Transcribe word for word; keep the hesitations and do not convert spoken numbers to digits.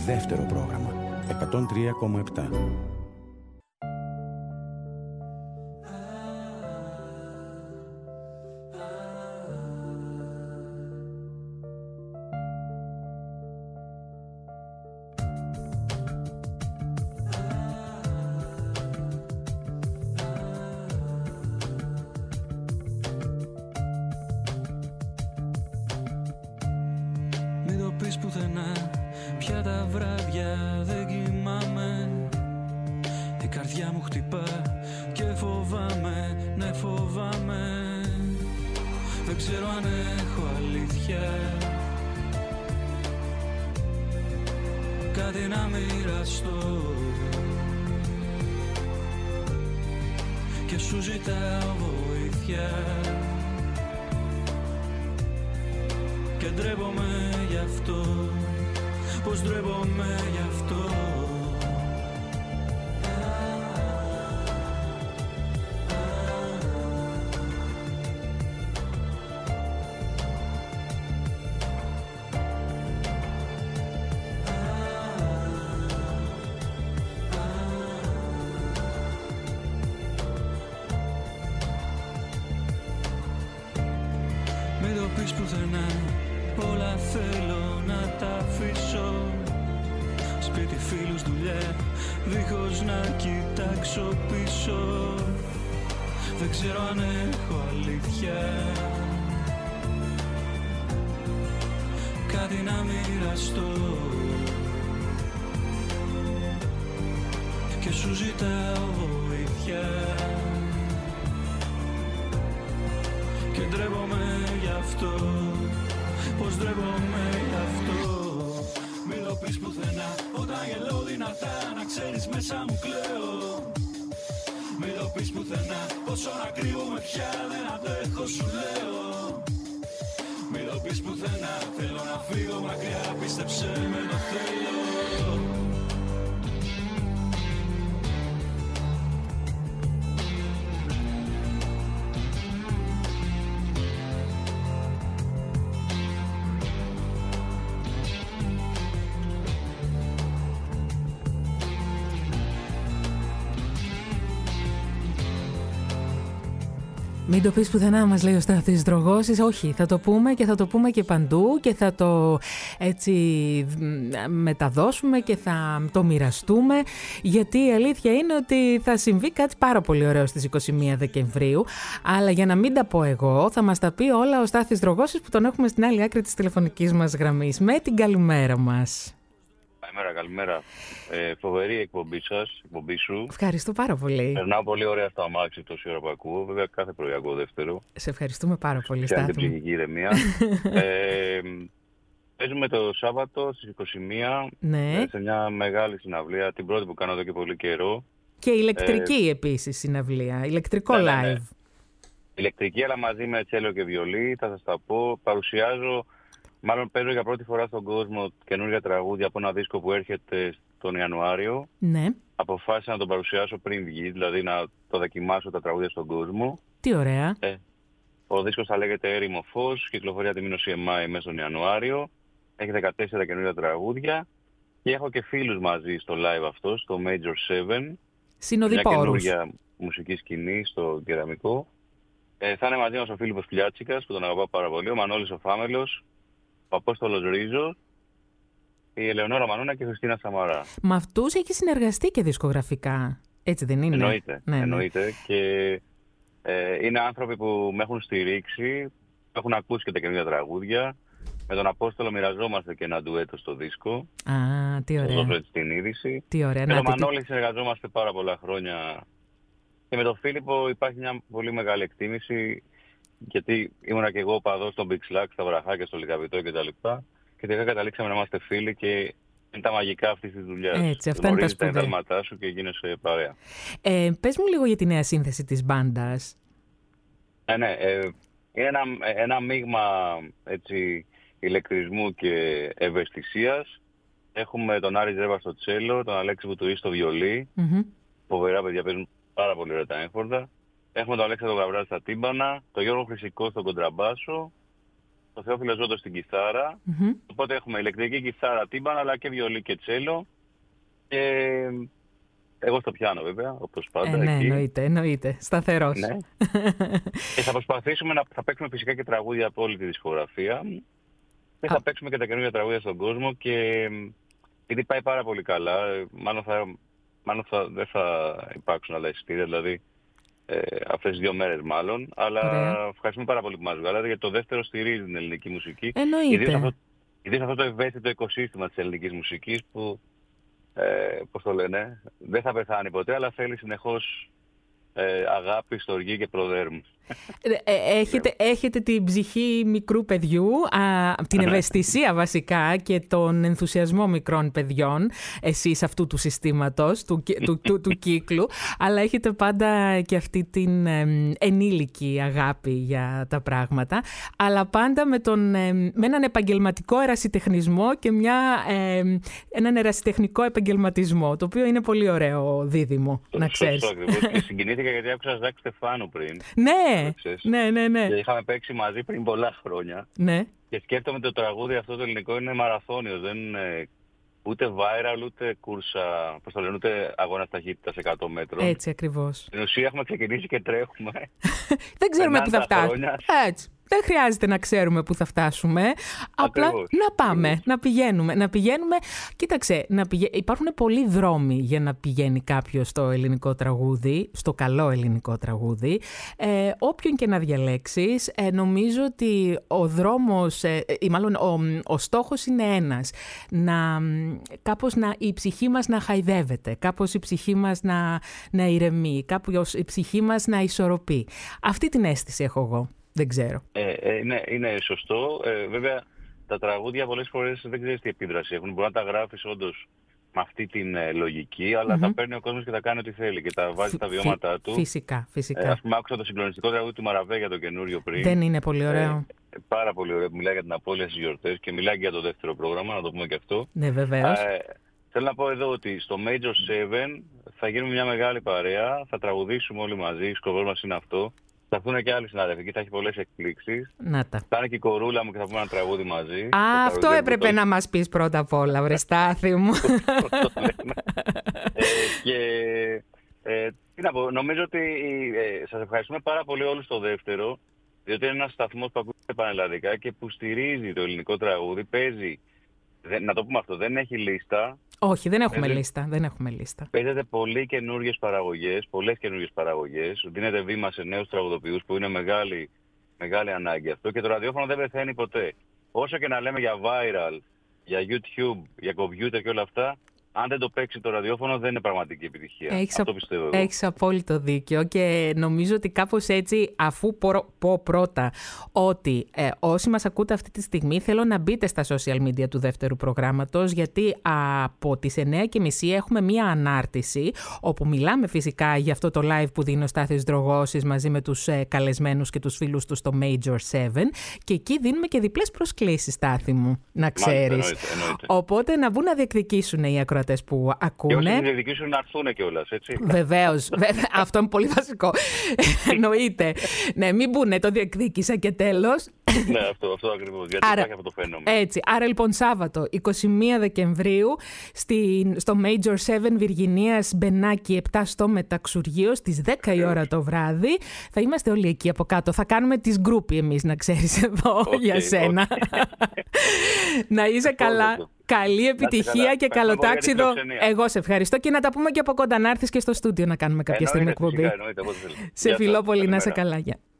δεύτερο πρόγραμμα. εκατόν τρία κόμμα επτά. Πουθενά, όλα θέλω να τα αφήσω. Σπίτι, φίλους, δουλειά, δίχως να κοιτάξω πίσω. Δεν ξέρω αν έχω αλήθεια, κάτι να μοιραστώ. Και σου ζητάω βοήθεια και ντρέπομαι γι' αυτό, πως ντρέπομαι γι' αυτό. Μη το πεις πουθενά, όταν γελώ δυνατά, να ξέρεις μέσα μου κλαίω. Μη το πεις πουθενά, πόσο να κρύβομαι πια, δεν αντέχω σου λέω. Μη το πεις πουθενά, θέλω να φύγω μακριά, πίστεψε με το θέλω. Μην το πεις πουθενά, μας λέει ο Στάθης Δρογώσης. Όχι, θα το πούμε και θα το πούμε και παντού και θα το έτσι μεταδώσουμε και θα το μοιραστούμε, γιατί η αλήθεια είναι ότι θα συμβεί κάτι πάρα πολύ ωραίο στις είκοσι μία Δεκεμβρίου, αλλά για να μην τα πω εγώ, θα μας τα πει όλα ο Στάθης Δρογώσης, που τον έχουμε στην άλλη άκρη της τηλεφωνικής μας γραμμής. Με την καλημέρα μας. Καλημέρα, καλημέρα. Ε, φοβερή εκπομπή σας, εκπομπή σου. Ευχαριστώ πάρα πολύ. Περνάω πολύ ωραία στο αμάξι τόση ώρα που ακούω. Βέβαια, κάθε πρωί ακούω δεύτερο. Σε ευχαριστούμε πάρα πολύ, Στάθη. Και την ψυχική ηρεμία. ε, παίζουμε το Σάββατο στις είκοσι μία, ναι. σε μια μεγάλη συναυλία, την πρώτη που κάνω εδώ και πολύ καιρό. Και ηλεκτρική ε, επίσης συναυλία, ηλεκτρικό ναι, live. ναι, ναι. Ηλεκτρική, αλλά μαζί με τσέλο και βιολί, θα σας τα πω. Παρουσιάζω. Μάλλον παίζω για πρώτη φορά στον κόσμο καινούργια τραγούδια από ένα δίσκο που έρχεται τον Ιανουάριο. Ναι. Αποφάσισα να τον παρουσιάσω πριν βγει, δηλαδή να το δοκιμάσω τα τραγούδια στον κόσμο. Τι ωραία. Ε, ο δίσκος θα λέγεται Έρημο Φως, κυκλοφορεί από τη Μήνωση εμ άι μέσα τον Ιανουάριο. Έχει δεκατέσσερα καινούργια τραγούδια και έχω και φίλους μαζί στο live αυτό, στο Major seven. Συνοδοιπόρους. Μια καινούργια μουσική σκηνή στο κεραμικό. Ε, θα είναι μαζί μας ο Φίλιππος Πλιάτσικας, που τον αγαπάω πάρα πολύ, ο Μανώλης ο Φάμελος, ο Απόστολος Ρίζος, η Ελεονόρα Μανούνα και η Χριστίνα Σαμαρά. Με αυτούς έχει συνεργαστεί και δισκογραφικά, έτσι δεν είναι? Εννοείται, ναι, εννοείται. Ναι. Και ε, είναι άνθρωποι που με έχουν στηρίξει, έχουν ακούσει και τα καινούργια τραγούδια. Με τον Απόστολο μοιραζόμαστε και ένα ντουέτο στο δίσκο. Α, τι ωραία. Θα δώσω έτσι την είδηση. Τι ωραία. Με να, τον τι... Μανώλη συνεργαζόμαστε πάρα πολλά χρόνια. Και με τον Φίλιππο υπάρχει μια πολύ μεγάλη εκτίμηση, γιατί ήμουνα και εγώ παδός στον Big Slack, στα Βραχάκια, στο Λικαβητό κτλ. Και τελικά καταλήξαμε να είμαστε φίλοι και είναι τα μαγικά αυτής της δουλειάς. Έτσι, αυτά είναι τα σπουδαία. τα εντάλματά σου και γίνεσαι παρέα. Ε, πες μου λίγο για τη νέα σύνθεση της μπάντας. Ναι, ναι. Ε, είναι ένα, ένα μείγμα έτσι, ηλεκτρισμού και ευαισθησίας. Έχουμε τον Άρη Ζέβα στο τσέλο, τον Αλέξη Βουτουρή στο βιολί. Mm-hmm. Φοβερά παιδιά, παίζουν πάρα πολύ ωραία τα έγχορδα. Έχουμε τον Αλέξανδρο Γαβρά στα τύμπανα, τον Γιώργο Χρυσικό στον κοντραμπάσο, το Θεόφιλο Ζώτο στην κιθάρα. Mm-hmm. Οπότε έχουμε ηλεκτρική κιθάρα, τύμπανα, αλλά και βιολί και τσέλο. Και εγώ στο πιάνο βέβαια, όπως πάντα. Ε, ναι, εκεί. εννοείται, εννοείται. Σταθερός. Ναι. Και θα προσπαθήσουμε να θα παίξουμε φυσικά και τραγούδια από όλη τη δισκογραφία. Και θα παίξουμε και τα καινούργια τραγούδια στον κόσμο. Και επειδή πάει πάρα πολύ καλά, μάλλον, θα, μάλλον θα, δεν θα υπάρξουν άλλα εισιτήρια, δηλαδή ε, αυτές τις δύο μέρες μάλλον. Αλλά Ωραία. ευχαριστούμε πάρα πολύ που μας βγάλατε, γιατί το δεύτερο στηρίζει την ελληνική μουσική. Εννοείται. Ιδίως αυτό, ιδίως αυτό το ευαίσθητο οικοσύστημα της ελληνικής μουσικής που, ε, πώς το λένε, δεν θα πεθάνει ποτέ, αλλά θέλει συνεχώς ε, αγάπη, στοργή και προδέρμου. Έχετε, έχετε την ψυχή μικρού παιδιού, α, την ευαισθησία βασικά και τον ενθουσιασμό μικρών παιδιών, εσείς αυτού του συστήματος, του, του, του, του κύκλου, αλλά έχετε πάντα και αυτή την ε, ενήλικη αγάπη για τα πράγματα, αλλά πάντα με, τον, ε, με έναν επαγγελματικό ερασιτεχνισμό και μια, ε, έναν ερασιτεχνικό επαγγελματισμό, το οποίο είναι πολύ ωραίο δίδυμο, να ξέρεις. Σωστό ακριβώς. Και συγκινήθηκα γιατί άκουσα Ζακ Στεφάνου πριν. Ναι. Ναι, ναι, ναι. Και είχαμε παίξει μαζί πριν πολλά χρόνια. Ναι. Και σκέφτομαι το τραγούδι αυτό το ελληνικό είναι μαραθώνιο. Δεν είναι ούτε viral, ούτε κούρσα, πώς το λένε, ούτε αγώνα ταχύτητας εκατό μέτρων. Έτσι ακριβώς. Στην ουσία έχουμε ξεκινήσει και τρέχουμε. Δεν ξέρουμε πού θα φτάσουμε. Έτσι. Δεν χρειάζεται να ξέρουμε πού θα φτάσουμε. Απλά Ακριβώς. να πάμε, Ακριβώς. να πηγαίνουμε. Να πηγαίνουμε. Κοίταξε, να πηγα... υπάρχουν πολλοί δρόμοι για να πηγαίνει κάποιος στο ελληνικό τραγούδι, στο καλό ελληνικό τραγούδι. Ε, όποιον και να διαλέξεις, ε, νομίζω ότι ο δρόμος, ε, ή μάλλον ο, ο στόχος είναι ένας. Να, κάπως να, η ψυχή μας να χαϊδεύεται, κάπως η ψυχή μας να, να ηρεμεί, κάπως η ψυχή μας να ισορροπεί. Αυτή την αίσθηση έχω εγώ. Δεν ξέρω. Ε, ε, ναι, είναι σωστό. Ε, βέβαια, τα τραγούδια πολλές φορές δεν ξέρεις τι επίδραση έχουν. Μπορεί να τα γράφεις όντως με αυτή την ε, λογική, αλλά mm-hmm. τα παίρνει ο κόσμος και τα κάνει ό,τι θέλει και τα βάζει στα βιώματά Φυ- του. Φυσικά, φυσικά. Ε, ας πούμε, άκουσα το συγκλονιστικό τραγούδι του Μαραβέ για το καινούριο πριν. Δεν είναι πολύ ωραίο. Ε, πάρα πολύ ωραίο που μιλάει για την απώλεια στις γιορτές και μιλάει και για το δεύτερο πρόγραμμα, να το πούμε και αυτό. Ναι, βεβαίως. Ε, θέλω να πω εδώ ότι στο Major seven θα γίνουμε μια μεγάλη παρέα, θα τραγουδήσουμε όλοι μαζί, σκοπός μας είναι αυτό. Θα έρθουν και άλλοι συνάδελφοι και θα έχει πολλές εκπλήξεις. Να τα. Θα είναι και η κορούλα μου και θα πούμε ένα τραγούδι μαζί. Α, αυτό έπρεπε να μας πεις πρώτα απ' όλα, βρε Στάθη μου. ε, και ε, τι να πω, νομίζω ότι ε, σας ευχαριστούμε πάρα πολύ όλους στο δεύτερο, διότι είναι ένας σταθμός που ακούγεται πανελλαδικά και που στηρίζει το ελληνικό τραγούδι, παίζει, δεν, να το πούμε αυτό, δεν έχει λίστα. Όχι, δεν έχουμε Παίζει, λίστα, δεν έχουμε λίστα. Παίζεται πολύ καινούργιες παραγωγές, πολλές καινούργιες παραγωγές, δίνεται βήμα σε νέους τραγουδοποιούς που είναι μεγάλη, μεγάλη ανάγκη αυτό και το ραδιόφωνο δεν πεθαίνει ποτέ. Όσο και να λέμε για viral, για YouTube, για computer και όλα αυτά, αν δεν το παίξει το ραδιόφωνο δεν είναι πραγματική επιτυχία. Έχεις, αυτό πιστεύω εγώ. Έχεις απόλυτο δίκιο και νομίζω ότι κάπως έτσι, αφού πω πρώτα ότι ε, όσοι μας ακούτε αυτή τη στιγμή, θέλω να μπείτε στα social media του δεύτερου προγράμματος, γιατί από τις εννιά και μισή έχουμε μία ανάρτηση όπου μιλάμε φυσικά για αυτό το live που δίνει ο Στάθης Δρογώσης μαζί με τους ε, καλεσμένους και τους φίλους του στο Major seven και εκεί δίνουμε και διπλές προσκλήσεις, Στάθη μου, να ξέρεις. Μάλιστα, εννοείται, εννοείται. Οπότε να μπουν να διεκδικήσουν οι ακροατές που ακούνε. Και όσοι διεκδικήσουν να έρθουν κιόλας, έτσι. Βεβαίως. Αυτό είναι πολύ βασικό. Εννοείται. Ναι, μην μπουνε, το διεκδίκησα και τέλος. Ναι, αυτό, αυτό ακριβώς. Γιατί Άρα, υπάρχει αυτό το φαινόμενο. Έτσι. Άρα λοιπόν Σάββατο, εικοστή πρώτη Δεκεμβρίου, στην, στο Major seven Βυργινίας Μπενάκη επτά στο Μεταξουργείο, στις δέκα η ώρα το βράδυ. Θα είμαστε όλοι εκεί από κάτω. Θα κάνουμε τις γκρούπι εμείς, να ξέρεις, εδώ okay, για σένα. Okay. Να είσαι καλά. Καλή επιτυχία και καλό τάξιδο. Εγώ σε ευχαριστώ και να τα πούμε και από κοντά, να έρθεις και στο στούντιο να κάνουμε κάποια στιγμή εκπομπή. Σε φιλώ πολύ, να είσαι καλά.